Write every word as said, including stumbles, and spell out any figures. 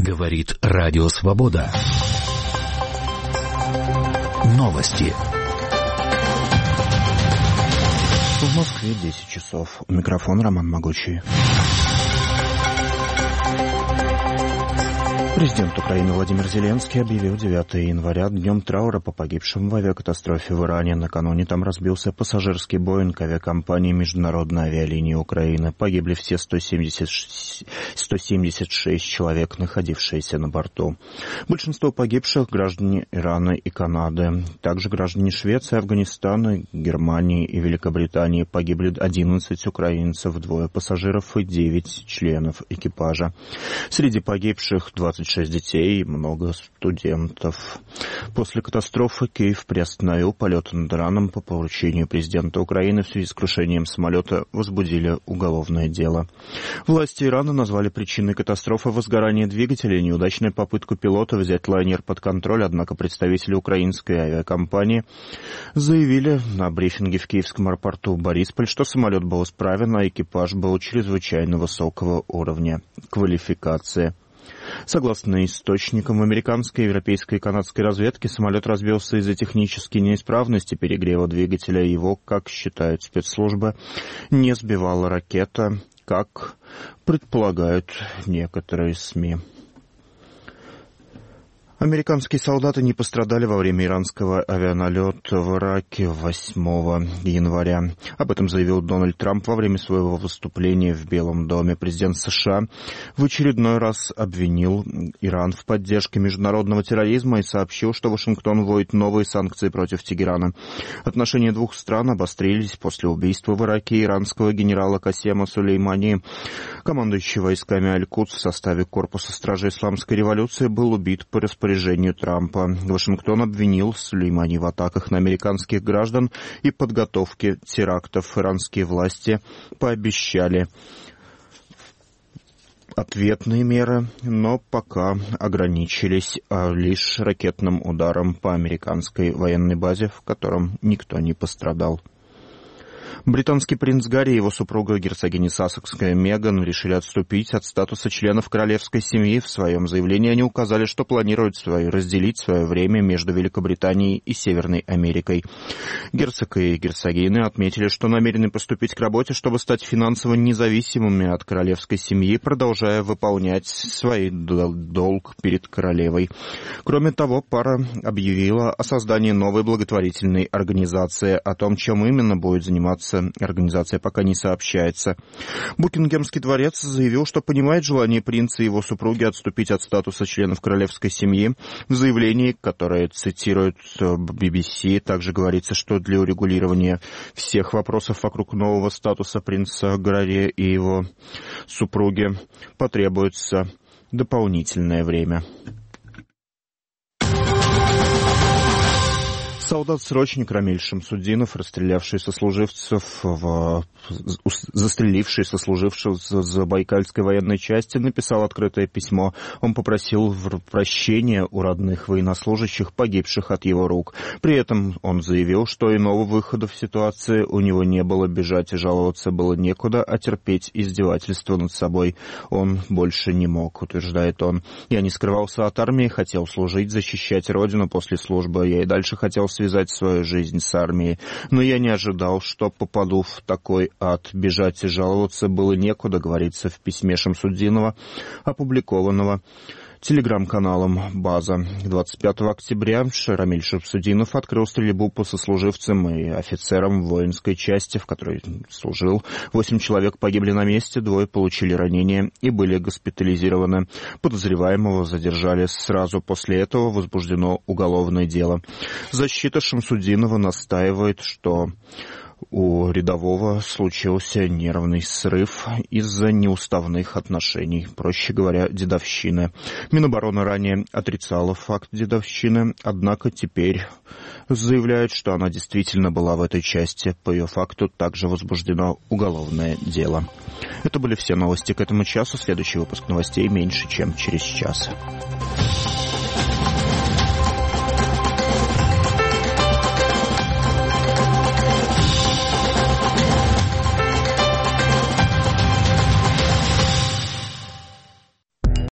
Говорит Радио Свобода. Новости. В Москве десять часов. У микрофона Роман Могучий. Президент Украины Владимир Зеленский объявил девятого января днем траура по погибшим в авиакатастрофе в Иране. Накануне там разбился пассажирский Боинг авиакомпании Международной авиалинии Украины. Погибли все сто семьдесят шесть человек, находившиеся на борту. Большинство погибших — граждане Ирана и Канады. Также граждане Швеции, Афганистана, Германии и Великобритании. Погибли одиннадцать украинцев, двое пассажиров и девять членов экипажа. Среди погибших двадцать шесть детей и много студентов. После катастрофы Киев приостановил полеты над Ираном. По поручению президента Украины в связи с крушением самолета возбудили уголовное дело. Власти Ирана назвали причиной катастрофы возгорание двигателя и неудачную попытку пилота взять лайнер под контроль, однако представители украинской авиакомпании заявили на брифинге в киевском аэропорту Борисполь, что самолет был исправен, а экипаж был чрезвычайно высокого уровня квалификации. Согласно источникам американской, европейской и канадской разведки, самолет разбился из-за технической неисправности перегрева двигателя. Его, как считают спецслужбы, не сбивала ракета, как предполагают некоторые СМИ. Американские солдаты не пострадали во время иранского авианалета в Ираке восьмого января. Об этом заявил Дональд Трамп во время своего выступления в Белом доме. Президент США в очередной раз обвинил Иран в поддержке международного терроризма и сообщил, что Вашингтон вводит новые санкции против Тегерана. Отношения двух стран обострились после убийства в Ираке иранского генерала Касема Сулеймани. Командующий войсками Аль-Кудс в составе корпуса стражей исламской революции был убит по распоряжению Распоряжению Трампа. Вашингтон обвинил Сулеймани в атаках на американских граждан и подготовке терактов. Иранские власти пообещали ответные меры, но пока ограничились лишь ракетным ударом по американской военной базе, в котором никто не пострадал. Британский принц Гарри и его супруга герцогиня Сассекская Меган решили отступить от статуса членов королевской семьи. В своем заявлении они указали, что планируют свое, разделить свое время между Великобританией и Северной Америкой. Герцог и герцогини отметили, что намерены поступить к работе, чтобы стать финансово независимыми от королевской семьи, продолжая выполнять свой долг перед королевой. Кроме того, пара объявила о создании новой благотворительной организации. О том, чем именно будет заниматься организация, пока не сообщается. Букингемский дворец заявил, что понимает желание принца и его супруги отступить от статуса членов королевской семьи. В заявлении, которое цитирует би би си, также говорится, что для урегулирования всех вопросов вокруг нового статуса принца Гарри и его супруги потребуется дополнительное время. Солдат-срочник Рамиль Шамсудинов, расстрелявший сослуживцев в... застреливший сослуживцев в Забайкальской военной части, написал открытое письмо. Он попросил прощения у родных военнослужащих, погибших от его рук. При этом он заявил, что иного выхода в ситуации у него не было. Бежать и жаловаться было некуда, а терпеть издевательство над собой он больше не мог, утверждает он. «Я не скрывался от армии, хотел служить, защищать родину после службы. Я и дальше хотел связать свою жизнь с армией. Но я не ожидал, что попаду в такой ад. Бежать и жаловаться было некуда», говорится в письме Шамсудинова, опубликованного телеграм-каналом «База». двадцать пятого октября Рамиль Шамсудинов открыл стрельбу по сослуживцам и офицерам воинской части, в которой служил. Восемь человек погибли на месте, двое получили ранения и были госпитализированы. Подозреваемого задержали сразу после этого, возбуждено уголовное дело. Защита Шамсудинова настаивает, что у рядового случился нервный срыв из-за неуставных отношений, проще говоря, дедовщины. Минобороны ранее отрицала факт дедовщины, однако теперь заявляет, что она действительно была в этой части. По ее факту также возбуждено уголовное дело. Это были все новости к этому часу. Следующий выпуск новостей меньше, чем через час.